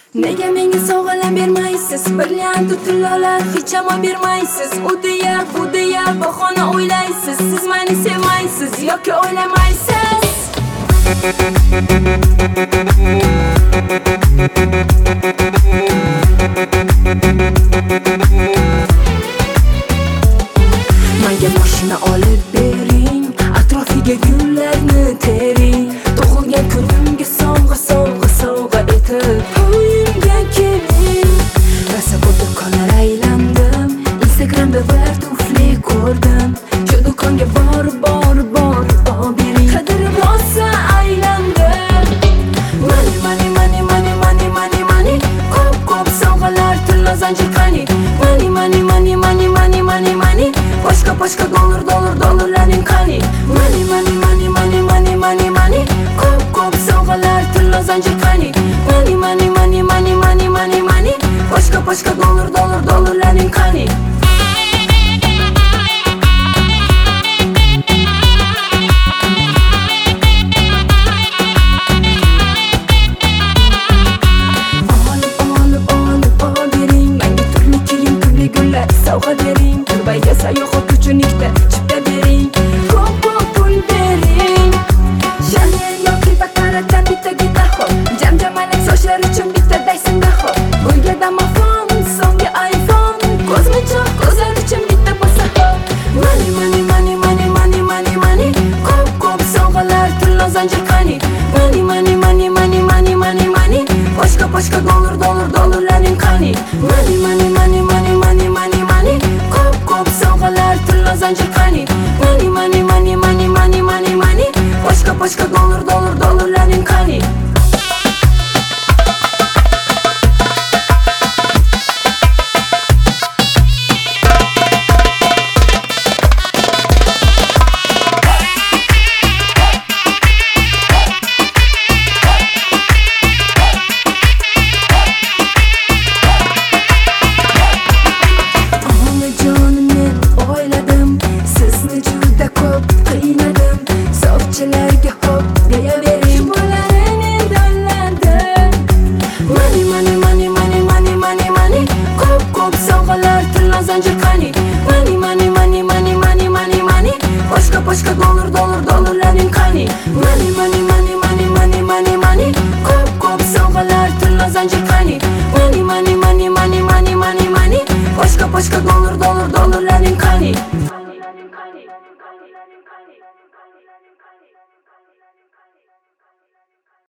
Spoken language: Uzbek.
Nega menga sovg'alar bermaysiz? Brilliant tillolar hech ham bermaysiz. U deya, bu deya bahona o'ylaysiz. Siz meni sevmaysiz yoki o'ylamaysiz. Menga mashina olib bering, atrofiga gullarni tering. Tug'ilgan kunimga sovg'a sovg'a sovg'a etib uyimga keling. Rosa ko'p do'konlar aylandim, Instagramda bir tufli ko'rdim. Shu do'konga borib bering. Qidirib rosa aylandim. Money, ko'p sovg'alar tilla zanjir qani. Money, boshqa dollarning qani. Money, ko'p sovg'alar tilla zanjir qani. Money, boshqa dollarning qani. Sovg'a bering, Dubayga sayohat uchun ikkita chipta bering. Ko'p pul bering. Chanel yoki Baqaradan bitta gitar hop. Jamjamalak sochlar uchun bitta Dyson hop. Uyga domofon, so'nggi iPhone. Ko'zmunchoq ko'zlar uchun bitta bo'lsa hop. Money, ko'p sovg'alar tilla zanjir qani. Money, boshqa dollarning qani. Money, ko'p sovg'alar tilla zanjir qani. Money, boshqa dollarning qani. So'qchilarga hop deyavering. Bolalarini dolladim. Money, ko'p sovg'alar tilla zanjir qani. Money, boshqa dollarning qani. Money, ko'p sovg'alar tilla zanjir qani. Money, boshqa dollarning qani.